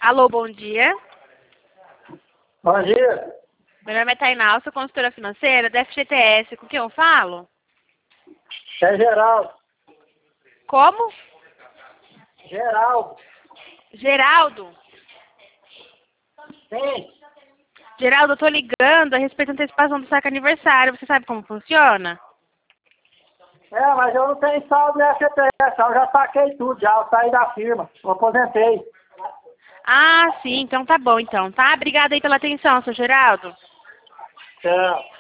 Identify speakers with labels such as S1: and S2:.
S1: Alô, bom dia.
S2: Bom dia.
S1: Meu nome é Tainá, eu sou consultora financeira da FGTS. Com quem eu falo?
S2: É Geraldo.
S1: Como?
S2: Geraldo.
S1: Geraldo.
S2: Sim.
S1: Geraldo, eu tô ligando a respeito da antecipação do saque aniversário. Você sabe como funciona?
S2: É, mas eu não tenho saldo na FGTS, eu já saquei tudo, já eu saí da firma, eu aposentei.
S1: Ah, sim, então tá bom, então, tá? Obrigada aí pela atenção, seu Geraldo.
S2: Tchau.